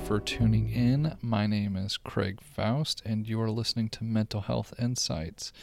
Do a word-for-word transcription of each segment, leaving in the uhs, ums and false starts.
for tuning in. My name is Craig Faust, and you are listening to Mental Health Insights.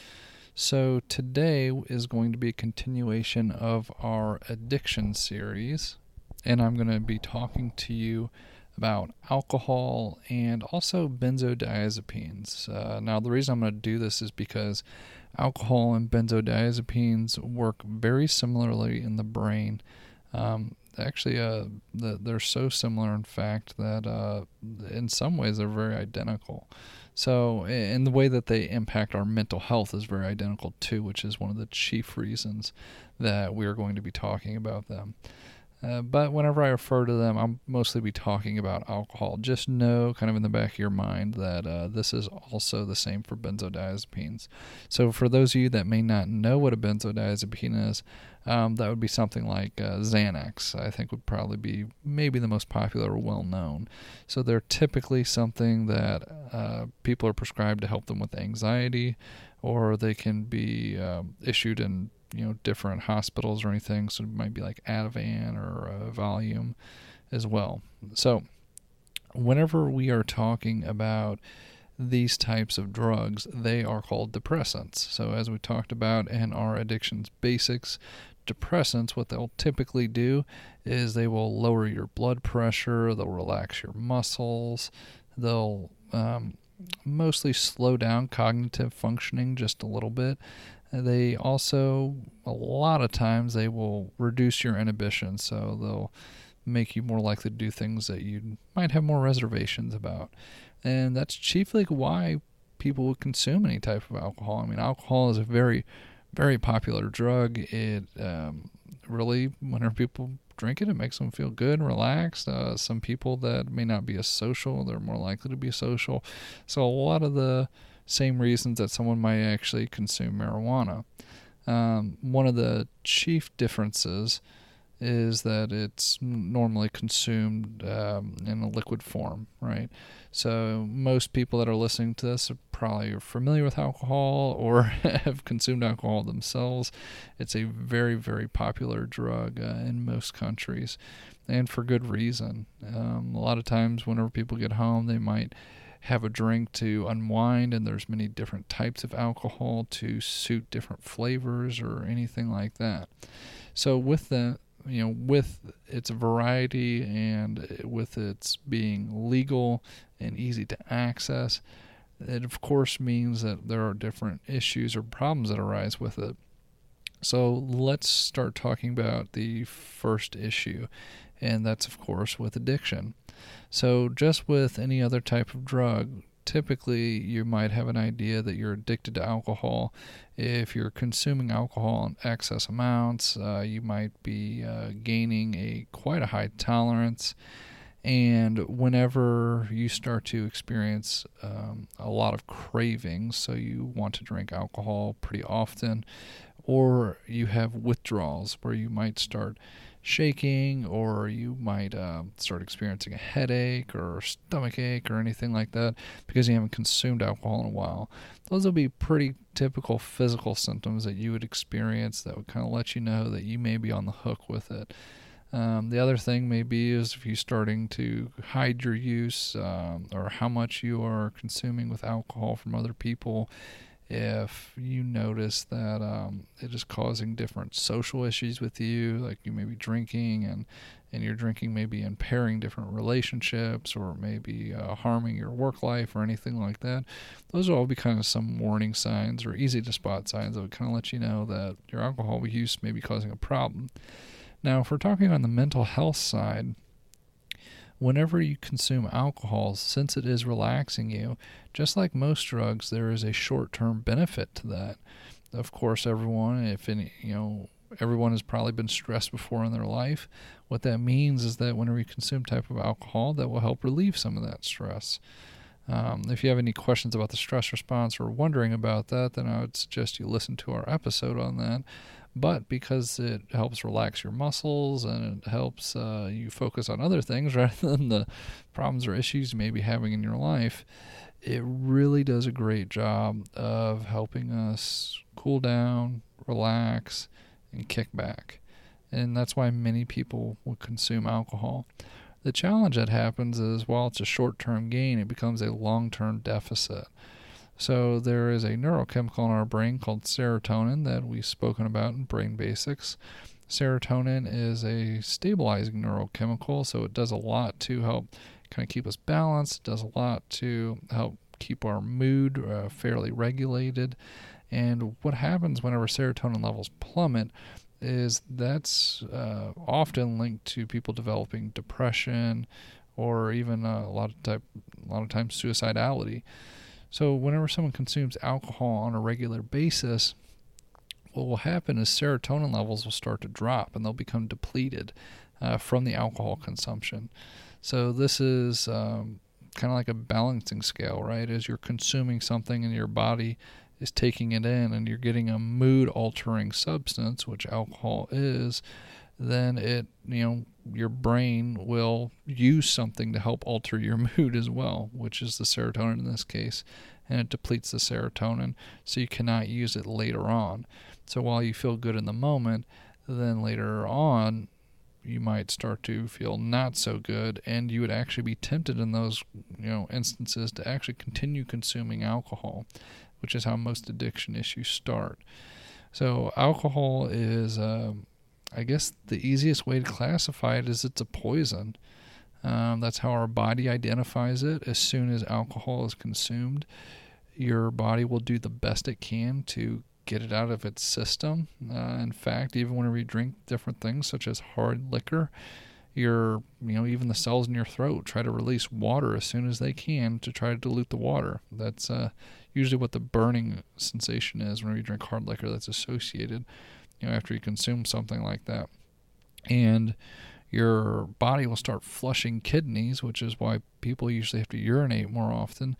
So today is going to be a continuation of our addiction series, and I'm going to be talking to you about alcohol and also benzodiazepines. Uh, now, the reason I'm going to do this is because alcohol and benzodiazepines work very similarly in the brain. Um, actually, uh, the, they're so similar, in fact, that uh, in some ways they're very identical. So, and the way that they impact our mental health is very identical too, which is one of the chief reasons that we are going to be talking about them. Uh, but whenever I refer to them, I'll mostly be talking about alcohol. Just know, kind of in the back of your mind, that uh, this is also the same for benzodiazepines. So for those of you that may not know what a benzodiazepine is, um, that would be something like uh, Xanax. I think would probably be maybe the most popular or well-known. So they're typically something that uh, people are prescribed to help them with anxiety, or they can be uh, issued in you know, different hospitals or anything. So it might be like Ativan or uh, Valium as well. So whenever we are talking about these types of drugs, they are called depressants. So as we talked about in our addictions basics, depressants, what they'll typically do is they will lower your blood pressure, they'll relax your muscles, they'll um, mostly slow down cognitive functioning just a little bit. They also, a lot of times, they will reduce your inhibition, so they'll make you more likely to do things that you might have more reservations about. And that's chiefly why people would consume any type of alcohol. I mean, alcohol is a very, very popular drug. It um, really, whenever people drink it, it makes them feel good and relaxed. Uh, some people that may not be as social, they're more likely to be social. So a lot of the same reasons that someone might actually consume marijuana. Um, one of the chief differences is that it's normally consumed um, in a liquid form, right? So most people that are listening to this are probably familiar with alcohol or have consumed alcohol themselves. It's a very, very popular drug uh, in most countries, and for good reason. Um, a lot of times whenever people get home, they might have a drink to unwind, and there's many different types of alcohol to suit different flavors or anything like that. So with the you know with its variety and with its being legal and easy to access, it of course means that there are different issues or problems that arise with it. So let's start talking about the first issue, and that's of course with addiction. So just with any other type of drug, typically you might have an idea that you're addicted to alcohol. If you're consuming alcohol in excess amounts, uh, you might be uh, gaining a quite a high tolerance. And whenever you start to experience um, a lot of cravings, so you want to drink alcohol pretty often, or you have withdrawals where you might start shaking, or you might uh, start experiencing a headache or stomach ache or anything like that because you haven't consumed alcohol in a while. Those will be pretty typical physical symptoms that you would experience that would kind of let you know that you may be on the hook with it. Um, the other thing maybe is if you're starting to hide your use um, or how much you are consuming with alcohol from other people. If you notice that um, it is causing different social issues with you, like you may be drinking and, and your drinking may be impairing different relationships or maybe uh, harming your work life or anything like that, those will all be kind of some warning signs or easy to spot signs that would kind of let you know that your alcohol use may be causing a problem. Now, if we're talking on the mental health side, whenever you consume alcohol, since it is relaxing you, just like most drugs, there is a short-term benefit to that. Of course, everyone, if any, you know, everyone has probably been stressed before in their life. What that means is that whenever you consume type of alcohol, that will help relieve some of that stress. Um, if you have any questions about the stress response or wondering about that, then I would suggest you listen to our episode on that. But because it helps relax your muscles and it helps uh, you focus on other things rather than the problems or issues you may be having in your life, it really does a great job of helping us cool down, relax, and kick back. And that's why many people will consume alcohol. The challenge that happens is while it's a short-term gain, it becomes a long-term deficit. So there is a neurochemical in our brain called serotonin that we've spoken about in Brain Basics. Serotonin is a stabilizing neurochemical, so it does a lot to help kind of keep us balanced. It does a lot to help keep our mood uh, fairly regulated. And what happens whenever serotonin levels plummet is that's uh, often linked to people developing depression or even uh, a lot of type, a lot of times suicidality. So whenever someone consumes alcohol on a regular basis, what will happen is serotonin levels will start to drop and they'll become depleted uh, from the alcohol consumption. So this is um, kind of like a balancing scale, right? As you're consuming something and your body is taking it in and you're getting a mood altering substance, which alcohol is, then it, you know, your brain will use something to help alter your mood as well, which is the serotonin in this case, and it depletes the serotonin, so you cannot use it later on. So while you feel good in the moment, then later on you might start to feel not so good, and you would actually be tempted in those, you know, instances to actually continue consuming alcohol, which is how most addiction issues start. So alcohol is, um, I guess the easiest way to classify it is it's a poison. Um, that's how our body identifies it. As soon as alcohol is consumed, your body will do the best it can to get it out of its system. Uh, in fact, even whenever you drink different things such as hard liquor, your, you know, even the cells in your throat try to release water as soon as they can to try to dilute the water. That's uh, usually what the burning sensation is whenever you drink hard liquor that's associated, you know, after you consume something like that. And your body will start flushing kidneys, which is why people usually have to urinate more often,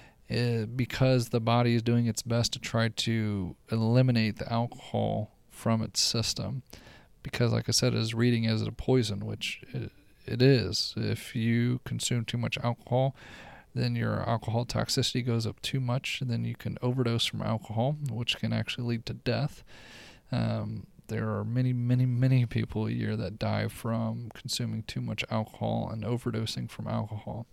uh, because the body is doing its best to try to eliminate the alcohol from its system. Because, like I said, it is reading as a poison, which it, it is. If you consume too much alcohol, then your alcohol toxicity goes up too much, and then you can overdose from alcohol, which can actually lead to death. Um, there are many, many, many people a year that die from consuming too much alcohol and overdosing from alcohol.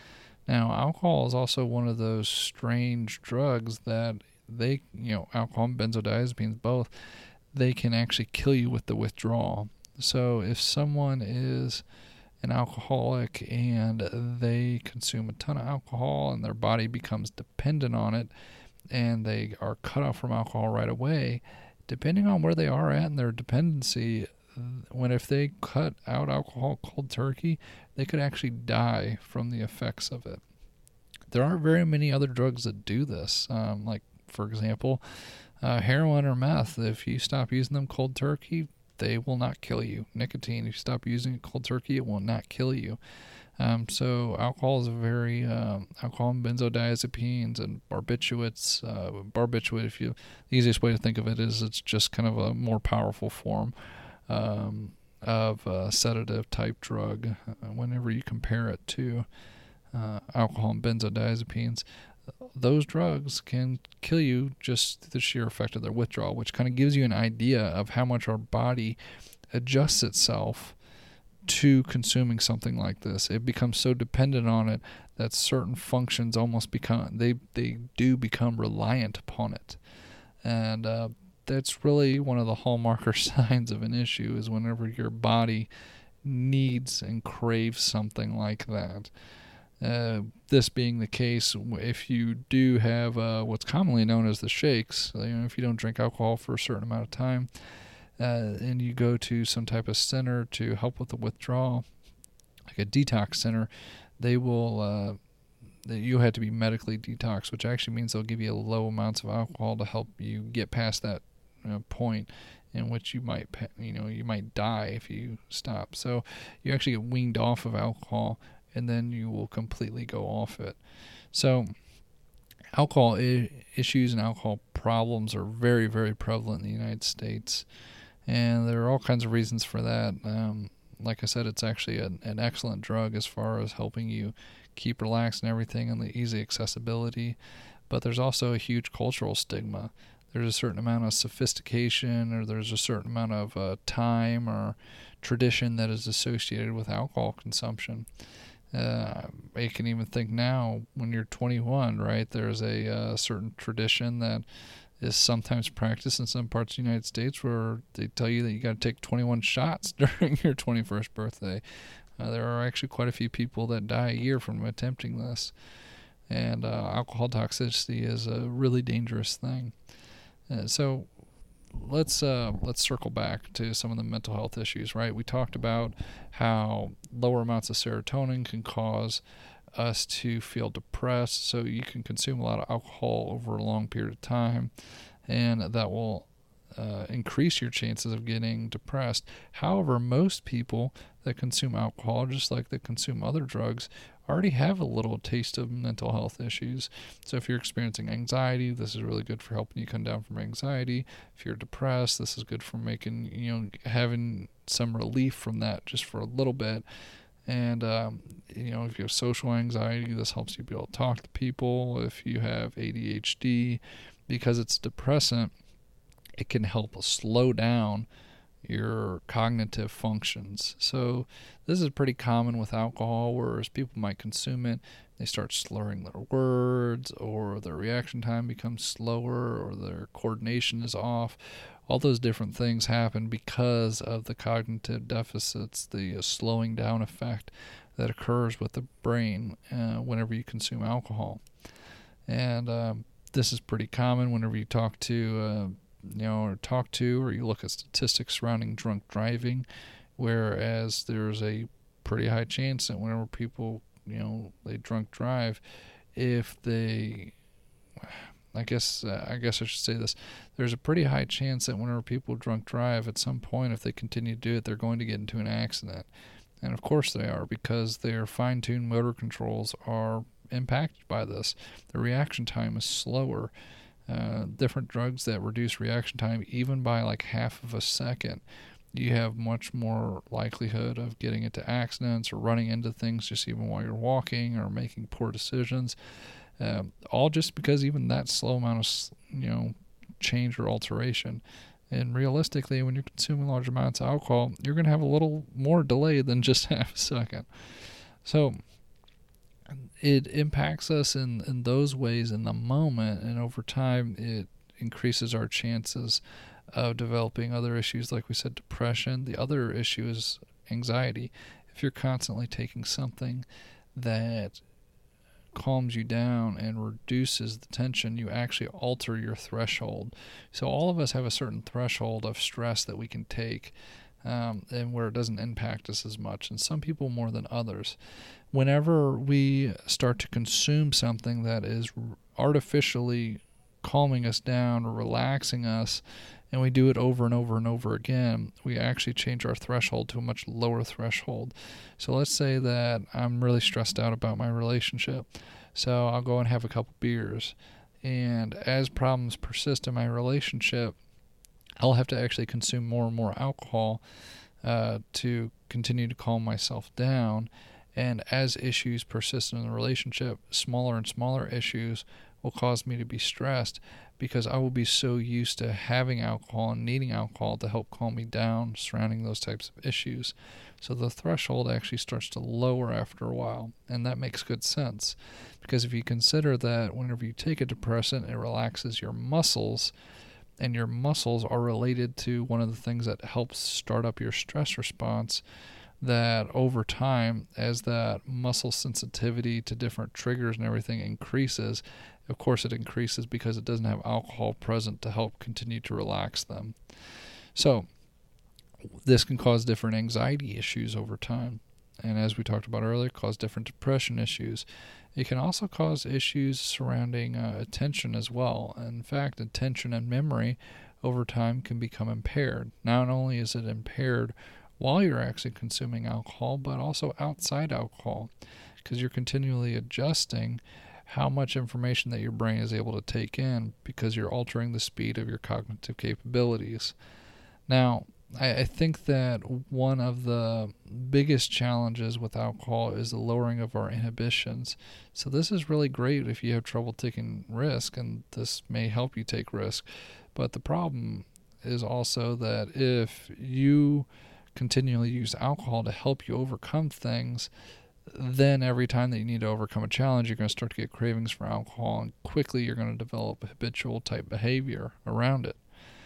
Now, alcohol is also one of those strange drugs that they, you know, alcohol and benzodiazepines both, they can actually kill you with the withdrawal. So if someone is an alcoholic and they consume a ton of alcohol and their body becomes dependent on it and they are cut off from alcohol right away, depending on where they are at in their dependency, when if they cut out alcohol cold turkey, they could actually die from the effects of it. There aren't very many other drugs that do this. Um, like, for example, uh, heroin or meth, if you stop using them cold turkey, they will not kill you. Nicotine, if you stop using it cold turkey, it will not kill you. Um, so alcohol is a very, um, alcohol and benzodiazepines and barbiturates, uh, barbiturate, if you, the easiest way to think of it is it's just kind of a more powerful form um, of a sedative type drug uh, whenever you compare it to uh, alcohol and benzodiazepines. Those drugs can kill you just through the sheer effect of their withdrawal, which kind of gives you an idea of how much our body adjusts itself to consuming something like this. It becomes so dependent on it that certain functions almost become, they, they do become reliant upon it. And uh, that's really one of the hallmark or signs of an issue, is whenever your body needs and craves something like that. Uh, this being the case, if you do have uh, what's commonly known as the shakes, you know, if you don't drink alcohol for a certain amount of time, uh, and you go to some type of center to help with the withdrawal, like a detox center, they will, uh, they, you have to be medically detoxed, which actually means they'll give you low amounts of alcohol to help you get past that uh, point in which you might, you know, you might die if you stop. So you actually get weaned off of alcohol, and then you will completely go off it. So alcohol I- issues and alcohol problems are very, very prevalent in the United States, and there are all kinds of reasons for that. Um, like I said, it's actually an, an excellent drug as far as helping you keep relaxed and everything, and the easy accessibility, but there's also a huge cultural stigma there's a certain amount of sophistication, or there's a certain amount of uh, time or tradition that is associated with alcohol consumption. Uh, I can even think now, when you're twenty-one, right, there's a uh, certain tradition that is sometimes practiced in some parts of the United States where they tell you that you got to take twenty-one shots during your twenty-first birthday. Uh, there are actually quite a few people that die a year from attempting this. And uh, alcohol toxicity is a really dangerous thing. Uh, so let's uh, let's circle back to some of the mental health issues, right? We talked about how lower amounts of serotonin can cause us to feel depressed. So you can consume a lot of alcohol over a long period of time, and that will uh, increase your chances of getting depressed. However, most people that consume alcohol, just like that consume other drugs, already have a little taste of mental health issues. So if you're experiencing anxiety, this is really good for helping you come down from anxiety. If you're depressed, this is good for making, you know, having some relief from that just for a little bit. And, um, you know, if you have social anxiety, this helps you be able to talk to people. If you have A D H D, because it's depressant, it can help slow down your cognitive functions. So this is pretty common with alcohol, whereas people might consume it, they start slurring their words, or their reaction time becomes slower, or their coordination is off. All those different things happen because of the cognitive deficits, the uh, slowing down effect that occurs with the brain uh, whenever you consume alcohol. And um, this is pretty common whenever you talk to uh, you know, or talk to, or you look at statistics surrounding drunk driving, whereas there's a pretty high chance that whenever people, you know, they drunk drive, if they, I guess, uh, I guess I should say this, there's a pretty high chance that whenever people drunk drive, at some point, if they continue to do it, they're going to get into an accident. And of course they are, because their fine-tuned motor controls are impacted by this. The reaction time is slower. Uh, different drugs that reduce reaction time even by like half of a second, you have much more likelihood of getting into accidents or running into things just even while you're walking or making poor decisions. Uh, all just because even that slow amount of, you know, change or alteration. And realistically, when you're consuming large amounts of alcohol, you're going to have a little more delay than just half a second. So it impacts us in, in those ways in the moment, and over time it increases our chances of developing other issues, like we said, depression. The other issue is anxiety. If you're constantly taking something that calms you down and reduces the tension, you actually alter your threshold. So all of us have a certain threshold of stress that we can take, um, and where it doesn't impact us as much, and some people more than others. Whenever we start to consume something that is artificially calming us down or relaxing us, and we do it over and over and over again, we actually change our threshold to a much lower threshold. So let's say that I'm really stressed out about my relationship, so I'll go and have a couple beers, and as problems persist in my relationship, I'll have to actually consume more and more alcohol uh, to continue to calm myself down. And as issues persist in the relationship, smaller and smaller issues will cause me to be stressed, because I will be so used to having alcohol and needing alcohol to help calm me down surrounding those types of issues. So the threshold actually starts to lower after a while, and that makes good sense, because if you consider that whenever you take a depressant, it relaxes your muscles, and your muscles are related to one of the things that helps start up your stress response, that over time, as that muscle sensitivity to different triggers and everything increases, of course it increases because it doesn't have alcohol present to help continue to relax them. So this can cause different anxiety issues over time. And as we talked about earlier, cause different depression issues. It can also cause issues surrounding uh, attention as well. In fact, attention and memory over time can become impaired. Not only is it impaired while you're actually consuming alcohol, but also outside alcohol, because you're continually adjusting how much information that your brain is able to take in, because you're altering the speed of your cognitive capabilities. Now, I, I think that one of the biggest challenges with alcohol is the lowering of our inhibitions. So this is really great if you have trouble taking risk, and this may help you take risk. But the problem is also that if you continually use alcohol to help you overcome things, then every time that you need to overcome a challenge, you're going to start to get cravings for alcohol, and quickly you're going to develop a habitual type behavior around it.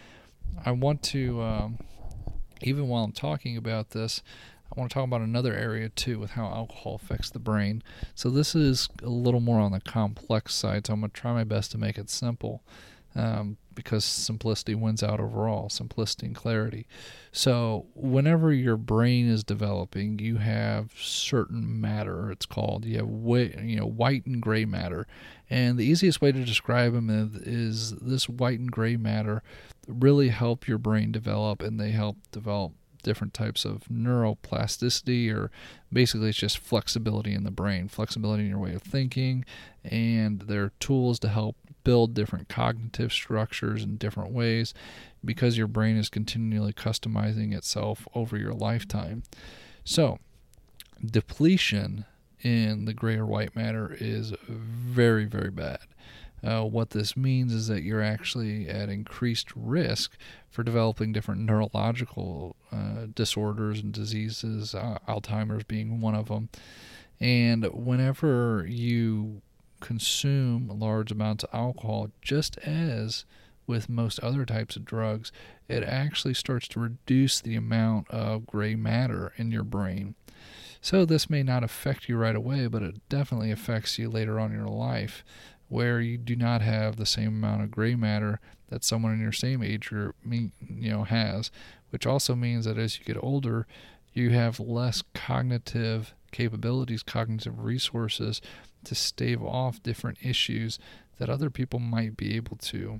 I want to, um, even while I'm talking about this, I want to talk about another area too with how alcohol affects the brain. So this is a little more on the complex side, so I'm going to try my best to make it simple. Um, because simplicity wins out overall, simplicity and clarity. So whenever your brain is developing, you have certain matter, it's called. You have white, you know, white and gray matter. And the easiest way to describe them is, is this white and gray matter really help your brain develop, and they help develop different types of neuroplasticity, or basically it's just flexibility in the brain, flexibility in your way of thinking, and they're tools to help build different cognitive structures in different ways because your brain is continually customizing itself over your lifetime. So, depletion in the gray or white matter is very, very bad. Uh, what this means is that you're actually at increased risk for developing different neurological uh, disorders and diseases, uh, Alzheimer's being one of them. And whenever you consume large amounts of alcohol, just as with most other types of drugs, it actually starts to reduce the amount of gray matter in your brain. So this may not affect you right away, but it definitely affects you later on in your life, where you do not have the same amount of gray matter that someone in your same age group, you know, has, which also means that as you get older, you have less cognitive capabilities, cognitive resources to stave off different issues that other people might be able to.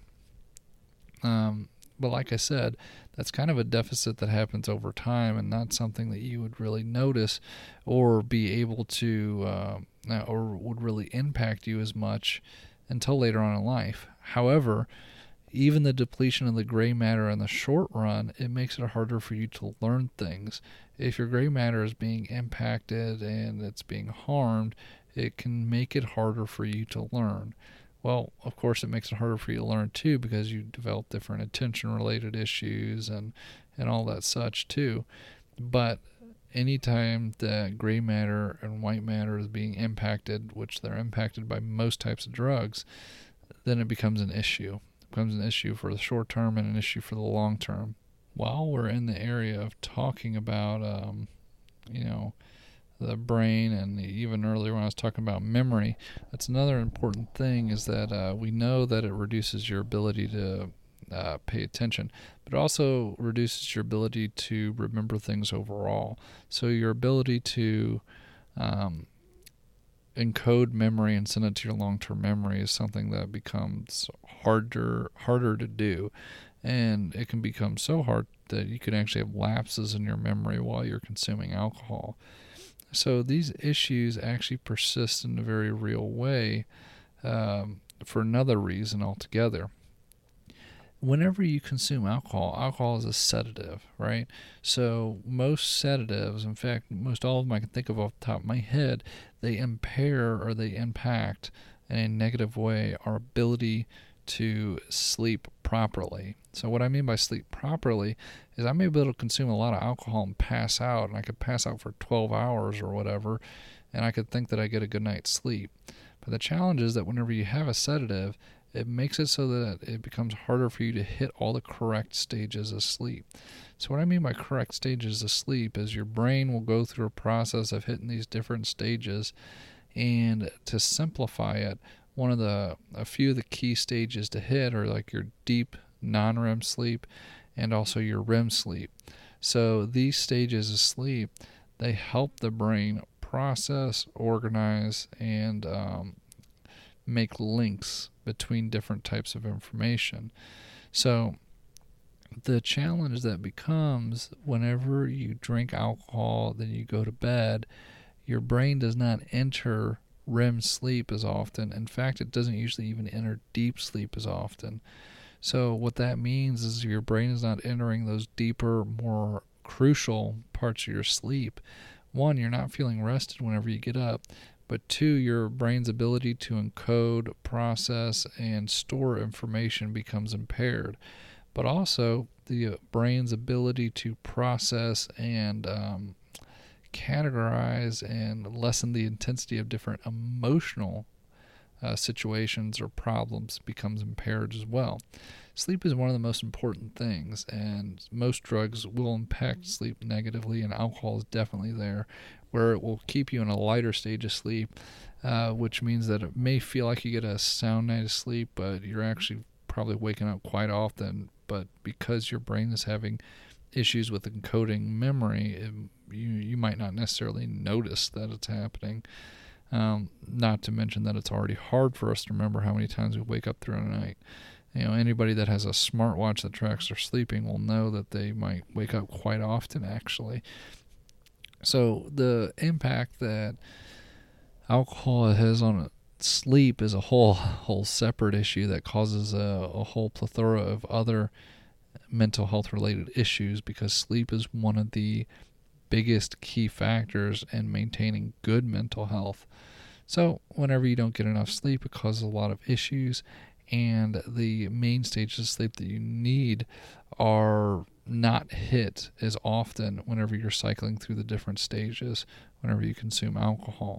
Um, but like I said, that's kind of a deficit that happens over time, and not something that you would really notice or be able to, uh, or would really impact you as much until later on in life. However, even the depletion of the gray matter in the short run, it makes it harder for you to learn things. If your gray matter is being impacted and it's being harmed, it can make it harder for you to learn. Well, of course, it makes it harder for you to learn too, because you develop different attention-related issues and, and all that such too. But anytime that gray matter and white matter is being impacted, which they're impacted by most types of drugs, then it becomes an issue. It becomes an issue for the short term and an issue for the long term. While we're in the area of talking about, um, you know, the brain, and even earlier when I was talking about memory, that's another important thing, is that uh, we know that it reduces your ability to uh, pay attention, but it also reduces your ability to remember things overall. So your ability to um, encode memory and send it to your long-term memory is something that becomes harder harder to do, and it can become so hard that you can actually have lapses in your memory while you're consuming alcohol. So these issues actually persist in a very real way, um, for another reason altogether. Whenever you consume alcohol, alcohol is a sedative, right? So most sedatives, in fact, most all of them I can think of off the top of my head, they impair or they impact in a negative way our ability to sleep properly. So what I mean by sleep properly is I may be able to consume a lot of alcohol and pass out, and I could pass out for twelve hours or whatever, and I could think that I get a good night's sleep. But the challenge is that whenever you have a sedative, it makes it so that it becomes harder for you to hit all the correct stages of sleep. So what I mean by correct stages of sleep is your brain will go through a process of hitting these different stages, and to simplify it, one of the, a few of the key stages to hit are like your deep non-R E M sleep and also your R E M sleep. So these stages of sleep, they help the brain process, organize, and um, make links between different types of information. So the challenge that becomes whenever you drink alcohol, then you go to bed, your brain does not enter R E M sleep as often. In fact, it doesn't usually even enter deep sleep as often. So what that means is your brain is not entering those deeper, more crucial parts of your sleep. One, you're not feeling rested whenever you get up, but two, your brain's ability to encode, process, and store information becomes impaired. But also, the brain's ability to process and um, categorize and lessen the intensity of different emotional uh, situations or problems becomes impaired as well. Sleep is one of the most important things, and most drugs will impact sleep negatively, and alcohol is definitely there, where it will keep you in a lighter stage of sleep, uh, which means that it may feel like you get a sound night of sleep, but you're actually probably waking up quite often. But because your brain is having issues with encoding memory, it, you you might not necessarily notice that it's happening. Um, not to mention that it's already hard for us to remember how many times we wake up through the night. You know, anybody that has a smartwatch that tracks their sleeping will know that they might wake up quite often, actually. So the impact that alcohol has on sleep is a whole whole separate issue that causes a, a whole plethora of other mental health related issues, because sleep is one of the biggest key factors in maintaining good mental health. So whenever you don't get enough sleep, it causes a lot of issues, and the main stages of sleep that you need are not hit as often whenever you're cycling through the different stages whenever you consume alcohol.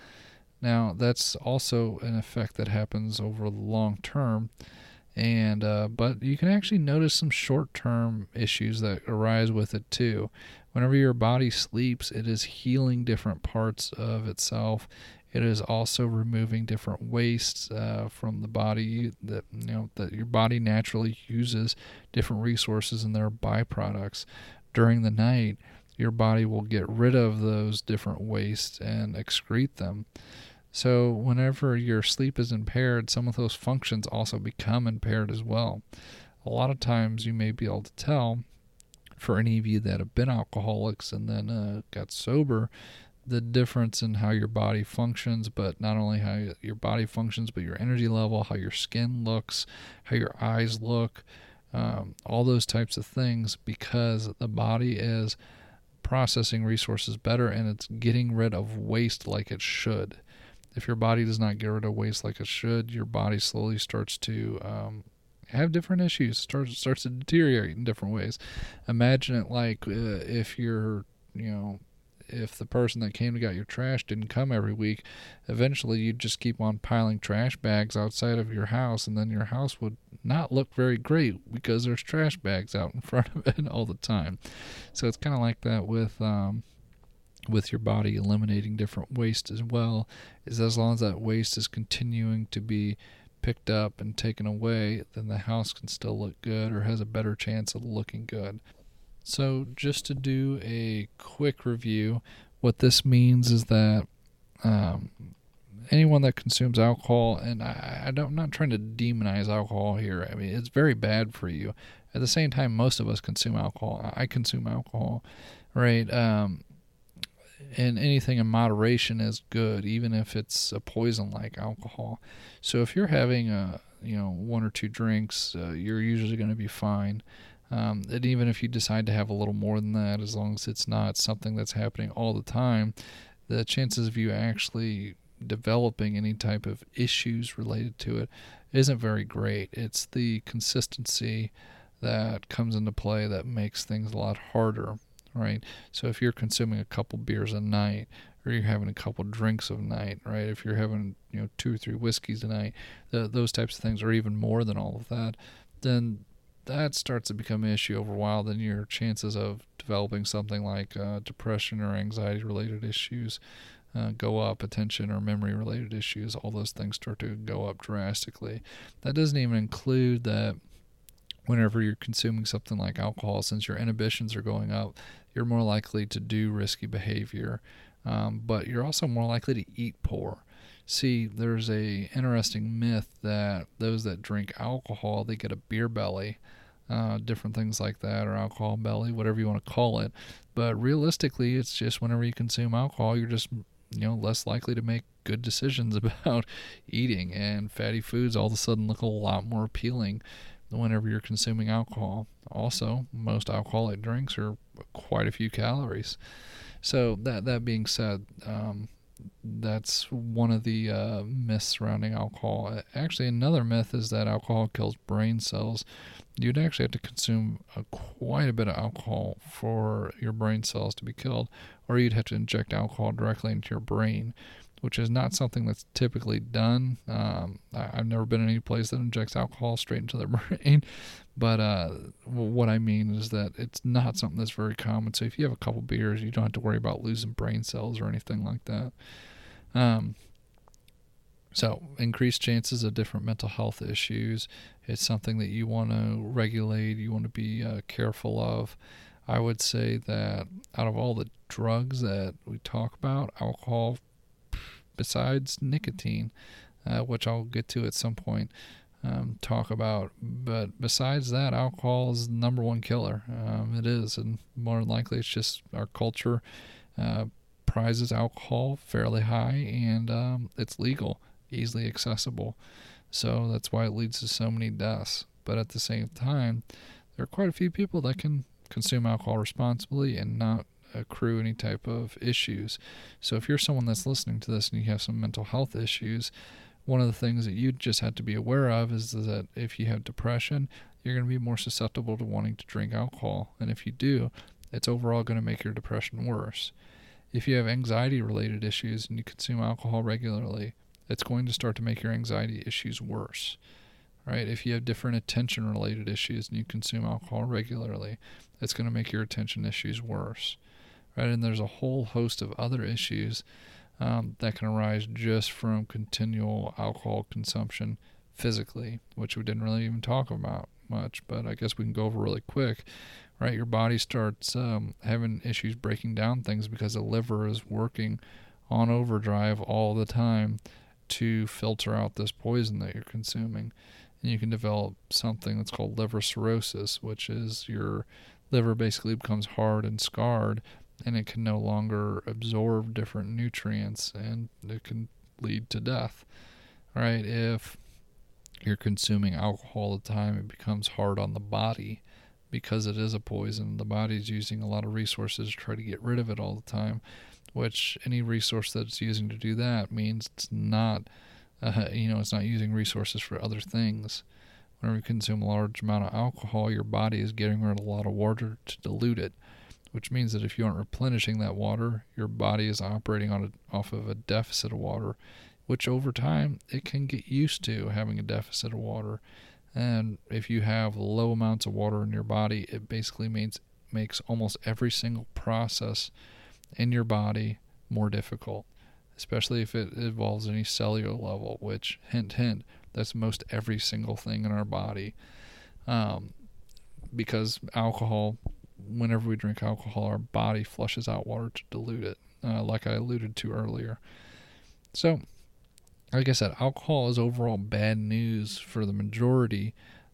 Now, that's also an effect that happens over the long term, and uh, but you can actually notice some short-term issues that arise with it too. Whenever your body sleeps, it is healing different parts of itself. It is also removing different wastes uh, from the body that you know that your body naturally uses different resources and their byproducts. During the night, your body will get rid of those different wastes and excrete them. So whenever your sleep is impaired, some of those functions also become impaired as well. A lot of times you may be able to tell, for any of you that have been alcoholics and then uh, got sober, the difference in how your body functions, but not only how your body functions, but your energy level, how your skin looks, how your eyes look, um, all those types of things, because the body is processing resources better and it's getting rid of waste like it should. If your body does not get rid of waste like it should, your body slowly starts to um, have different issues, starts starts to deteriorate in different ways. Imagine it like uh, if you're, you know, if the person that came to get your trash didn't come every week, eventually you'd just keep on piling trash bags outside of your house, and then your house would not look very great because there's trash bags out in front of it all the time. So it's kind of like that with um, with your body eliminating different waste as well, is as long as that waste is continuing to be picked up and taken away, then the house can still look good or has a better chance of looking good. So just to do a quick review, what this means is that um, anyone that consumes alcohol, and I, I don't, I'm not trying to demonize alcohol here. I mean, it's very bad for you. At the same time, most of us consume alcohol. I consume alcohol, right? Um, and anything in moderation is good, even if it's a poison like alcohol. So if you're having a, you know, one or two drinks, uh, you're usually going to be fine. Um, and even if you decide to have a little more than that, as long as it's not something that's happening all the time, the chances of you actually developing any type of issues related to it isn't very great. It's the consistency that comes into play that makes things a lot harder, right? So if you're consuming a couple beers a night, or you're having a couple drinks a night, right? If you're having, you know, two or three whiskeys a night, the, those types of things, or even more than all of that, then that starts to become an issue over a while. Then your chances of developing something like uh, depression or anxiety related issues uh, go up, attention or memory related issues, all those things start to go up drastically. That doesn't even include that whenever you're consuming something like alcohol, since your inhibitions are going up, you're more likely to do risky behavior, um, but you're also more likely to eat poor. See, there's a interesting myth that those that drink alcohol, they get a beer belly, uh, different things like that, or alcohol belly, whatever you want to call it. But realistically, it's just whenever you consume alcohol, you're just, you know, less likely to make good decisions about eating, and fatty foods all of a sudden look a lot more appealing whenever you're consuming alcohol. Also, most alcoholic drinks are quite a few calories. So that that being said, um, that's one of the uh, myths surrounding alcohol. Actually, another myth is that alcohol kills brain cells. You'd actually have to consume a, quite a bit of alcohol for your brain cells to be killed, or you'd have to inject alcohol directly into your brain, which is not something that's typically done. Um, I, I've never been in any place that injects alcohol straight into their brain, but uh, what I mean is that it's not something that's very common. So if you have a couple beers, you don't have to worry about losing brain cells or anything like that. Um, so increased chances of different mental health issues. It's something that you want to regulate, you want to be uh, careful of. I would say that out of all the drugs that we talk about, alcohol, besides nicotine, uh, which I'll get to at some point, um, talk about. But besides that, alcohol is the number one killer. Um, it is, and more than likely it's just our culture uh, prizes alcohol fairly high, and um, it's legal, easily accessible. So that's why it leads to so many deaths. But at the same time, there are quite a few people that can consume alcohol responsibly and not accrue any type of issues. So if you're someone that's listening to this and you have some mental health issues, one of the things that you just have to be aware of is that if you have depression, you're going to be more susceptible to wanting to drink alcohol. And if you do, it's overall going to make your depression worse. If you have anxiety related issues and you consume alcohol regularly, it's going to start to make your anxiety issues worse. Right? If you have different attention related issues and you consume alcohol regularly, it's going to make your attention issues worse. Right? And there's a whole host of other issues um, that can arise just from continual alcohol consumption physically, which we didn't really even talk about much, but I guess we can go over really quick. Right? Your body starts um, having issues breaking down things because the liver is working on overdrive all the time to filter out this poison that you're consuming. And you can develop something that's called liver cirrhosis, which is your liver basically becomes hard and scarred, and it can no longer absorb different nutrients, and it can lead to death. Right? If you're consuming alcohol all the time, it becomes hard on the body because it is a poison. The body's using a lot of resources to try to get rid of it all the time, which any resource that it's using to do that means it's not Uh, you know, it's not using resources for other things. Whenever you consume a large amount of alcohol, your body is getting rid of a lot of water to dilute it, which means that if you aren't replenishing that water, your body is operating on a, off of a deficit of water, which over time it can get used to having a deficit of water. And if you have low amounts of water in your body, it basically means makes almost every single process in your body more difficult, especially if it involves any cellular level, which, hint, hint, that's most every single thing in our body. Um, because alcohol, whenever we drink alcohol, our body flushes out water to dilute it, uh, like I alluded to earlier. So, like I said, alcohol is overall bad news for the majority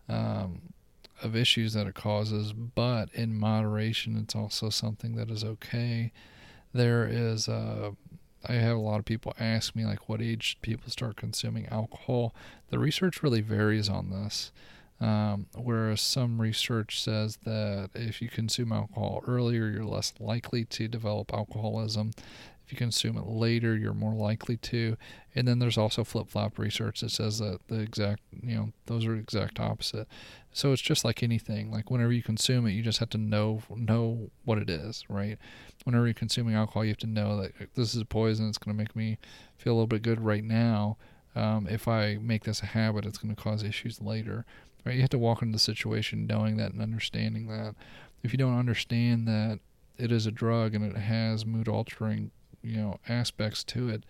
um, of issues that it causes, but in moderation, it's also something that is okay. There is a... I have a lot of people ask me, like, what age should people start consuming alcohol? The research really varies on this, um, whereas some research says that if you consume alcohol earlier, you're less likely to develop alcoholism. If you consume it later, you're more likely to. And then there's also flip-flop research that says that the exact, you know, those are exact opposite. So it's just like anything. Like whenever you consume it, you just have to know know what it is, right? Whenever you're consuming alcohol, you have to know that this is a poison. It's going to make me feel a little bit good right now. Um, if I make this a habit, it's going to cause issues later, right? You have to walk into the situation knowing that and understanding that. If you don't understand that it is a drug and it has mood-altering, you know, aspects to it,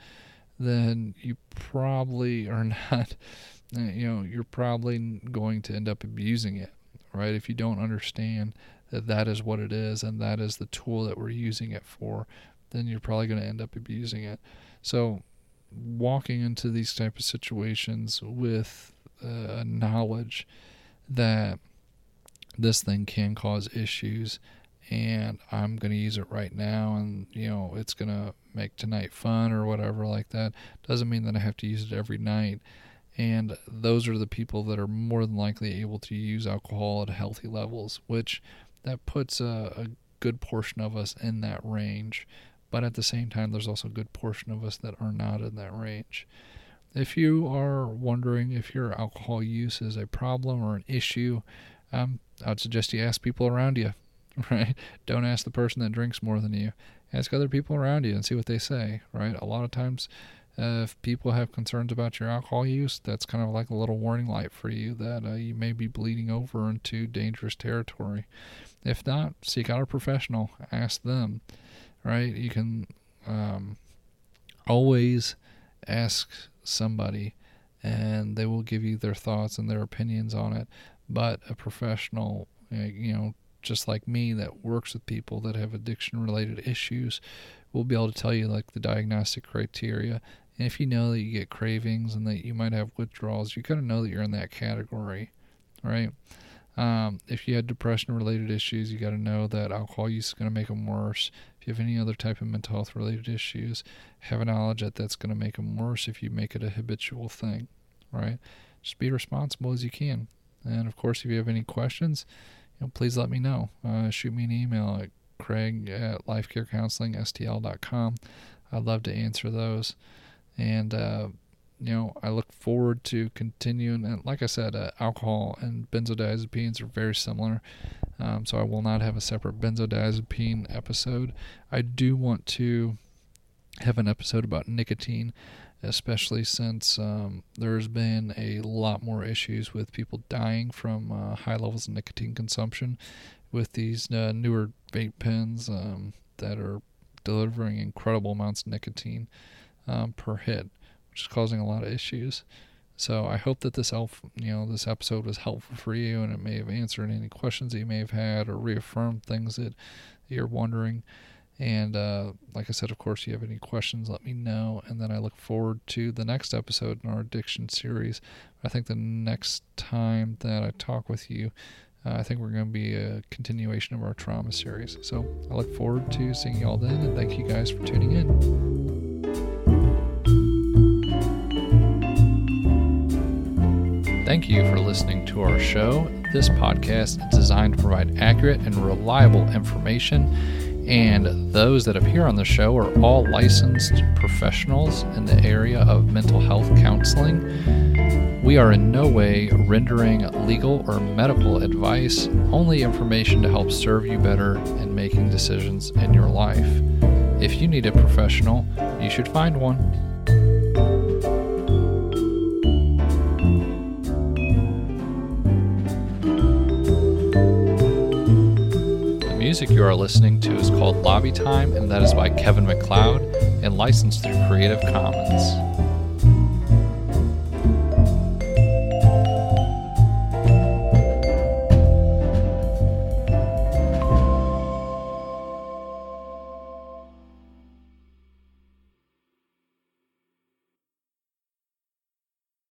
then you probably are not, you know, you're probably going to end up abusing it, right? If you don't understand that that is what it is and that is the tool that we're using it for, then you're probably going to end up abusing it. So walking into these type of situations with uh, knowledge that this thing can cause issues, and I'm going to use it right now, and, you know, it's going to make tonight fun or whatever like that, doesn't mean that I have to use it every night. And those are the people that are more than likely able to use alcohol at healthy levels, which that puts a, a good portion of us in that range. But at the same time, there's also a good portion of us that are not in that range. If you are wondering if your alcohol use is a problem or an issue, um, I'd suggest you ask people around you, right? Don't ask the person that drinks more than you. Ask other people around you and see what they say, right? A lot of times, uh, if people have concerns about your alcohol use, that's kind of like a little warning light for you that uh, you may be bleeding over into dangerous territory. If not, seek out a professional. Ask them, right? You can um, always ask somebody, and they will give you their thoughts and their opinions on it. But a professional, you know, just like me, that works with people that have addiction-related issues, will be able to tell you like the diagnostic criteria. And if you know that you get cravings and that you might have withdrawals, you kind of know that you're in that category, right? Um, if you had depression-related issues, you got to know that alcohol use is going to make them worse. If you have any other type of mental health-related issues, have a knowledge that that's going to make them worse if you make it a habitual thing, right? Just be responsible as you can. And, of course, if you have any questions, you know, please let me know. Uh, shoot me an email at craig at lifecarecounselingstl dot com. I'd love to answer those. And, uh, you know, I look forward to continuing. And like I said, uh, alcohol and benzodiazepines are very similar. Um, so I will not have a separate benzodiazepine episode. I do want to have an episode about nicotine, especially since um, there's been a lot more issues with people dying from uh, high levels of nicotine consumption with these uh, newer vape pens um, that are delivering incredible amounts of nicotine um, per hit, which is causing a lot of issues. So I hope that this elf, you know, this episode was helpful for you, and it may have answered any questions that you may have had or reaffirmed things that you're wondering. And uh, like I said, of course, if you have any questions, let me know. And then I look forward to the next episode in our addiction series. I think the next time that I talk with you, uh, I think we're going to be a continuation of our trauma series. So I look forward to seeing you all then, and thank you guys for tuning in. Thank you for listening to our show. This podcast is designed to provide accurate and reliable information, and those that appear on the show are all licensed professionals in the area of mental health counseling. We are in no way rendering legal or medical advice, only information to help serve you better in making decisions in your life. If you need a professional, you should find one. The music you are listening to is called Lobby Time, and that is by Kevin MacLeod and licensed through Creative Commons.